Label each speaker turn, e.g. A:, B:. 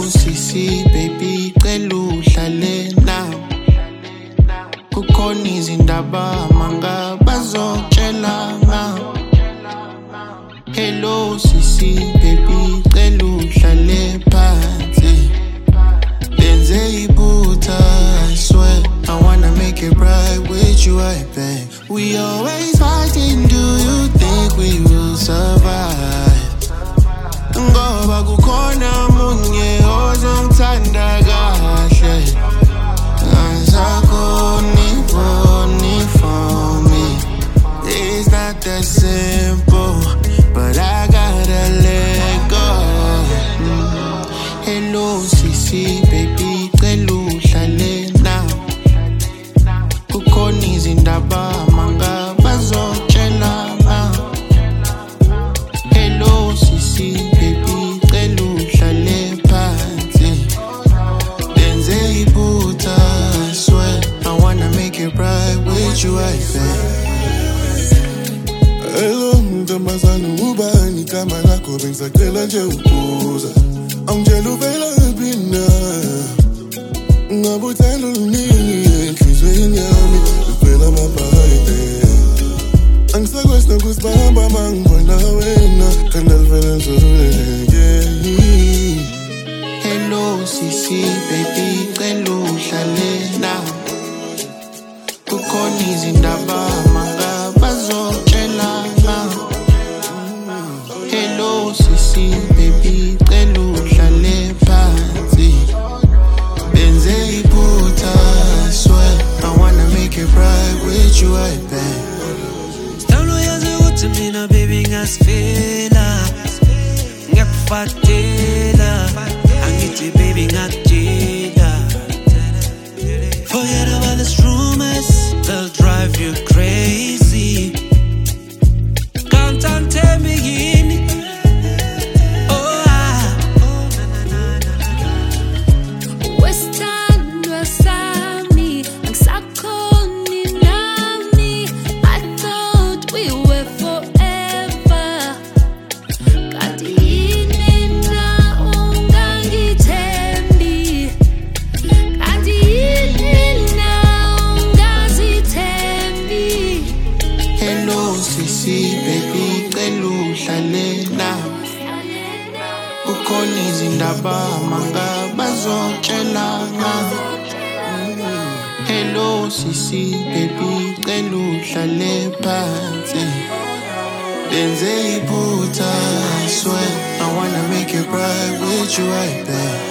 A: sisi baby cela uhlale nami. Kukhona izindaba manga bazokutshela ngawo. Hello sisi baby cela uhlale phansi. Lenze iphutha, I swear I wanna make it right with you, I beg. We always fighting, do you think we will survive? Ngoba kukhona munye ozongithanda kahle. Angisakhoni for me. It's not that simple, but I gotta let go. Hello sisi baby cela uhlale nami. Kukhona izindaba manga bazokutshela ngawo. Hello sisi baby cela uhlale phansi. Lenze iphutha, I swear I wanna make it right with you, I beg.
B: Hello mntombazane ubani igama lakho bengisacela nje ukubuza. Angitshela uvelaphi na? Ngabe uthando luningi enhliziyweni yami luphela amabhayide. Angisakwazi nokusibamba mangibona wena khanda livele ngizoluleke.
A: Hello sisi baby cela uhlale nami. Kukhona izindaba manga bazokutshela ngawo. Hello sisi baby cela uhlale phansi. Lenze iphutha, I swear I wanna make it right with you, I beg.
C: Stalo yazi ukuthi mina baby ngasifela. Ngiyakufatela. Angithi baby ngakutshela. Forget about these rumors, they'll drive you crazy. Can't untell me yini. Oh
D: Wesithandwa sami angisakhoni nami. I thought we were forever. Kanti yini na ungangithembi? Kanti yini na ungazithembi?
A: Hello sisi baby cela uhlale nami. Kukhona izindaba manga bazokutshela ngawo. Hello sisi baby cela uhlale phansi. Lenze iphutha, I swear I wanna make it right with you, I beg.